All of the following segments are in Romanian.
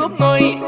sub noi.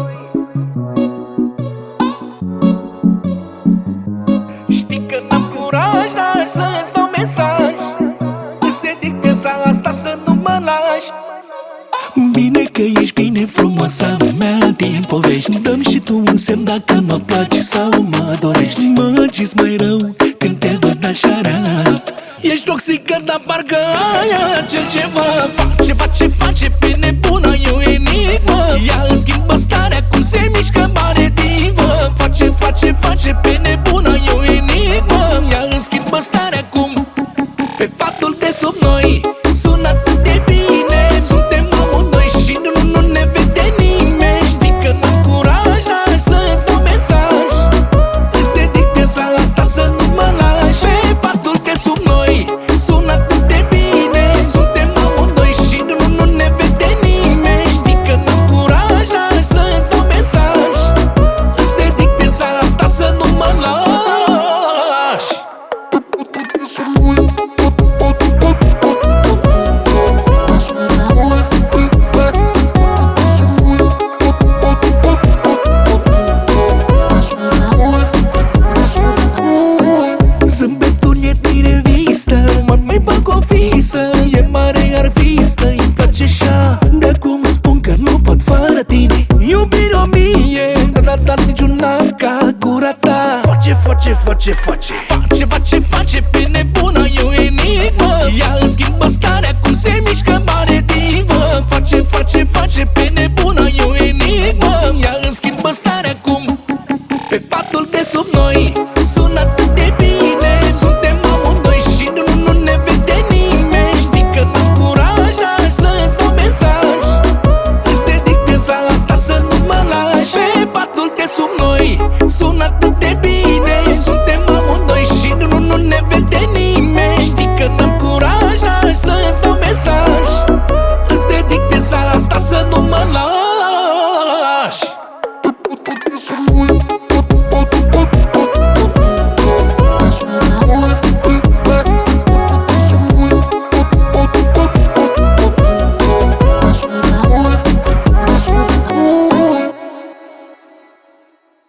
Știi că n-am curaj, dar să-ți dau mesaj. Îți dedic piesa asta să nu mă lași. Bine că ești bine, frumoasa mea din povești. Dă-mi și tu un semn dacă mă placi sau mă dorești. Mă agiți mai rău când te văd așa rea. Ești toxică, dar parcă ai acel ceva. Face pe nebună, e o enigmă. Ea îmi schimbă starea, cum se mișcă, mare divă. Face pe nebună, e o enigmă. Ea îmi schimbă starea, cum pe patul de sub noi. Sună atât de bine, suntem amândoi și nu ne vede nimeni. Știi că n-am curaj, dar să-ți dau mesaj. Îți dedic piesa asta să nu mă lași. Pe patul de sub noi, sună atât de bine, suntem amândoi și nu ne vede nimeni. Știi că n-am curaj, dar să-ți dau mesaj. Îți dedic piesa asta să nu mă lași. Zâmbetul e din revistă, mai bag o fisă. E mare arvistă, îmi place așa. De acum îți spun că nu pot fără tine. Iubire o mie, dar niciuna ca gura ta. Face pe nebună, e o enigmă. Ea îmi schimbă starea, cum se mișcă, mare divă. Face pe nebună, e o enigmă. Ea îmi schimbă starea, cum pe patul de sub noi. Sună atât de bine, suntem amândoi și nu ne vede nimeni. Știi că n-am curaj, dar să-ți dau mesaj. Îți dedic piesa asta să nu mă lași. Pe patul de sub noi, sună atât de bine, suntem amândoi și nu ne vede nimeni. Știi că n-am curaj, dar să-ți dau mesaj. Îți dedic piesa asta să nu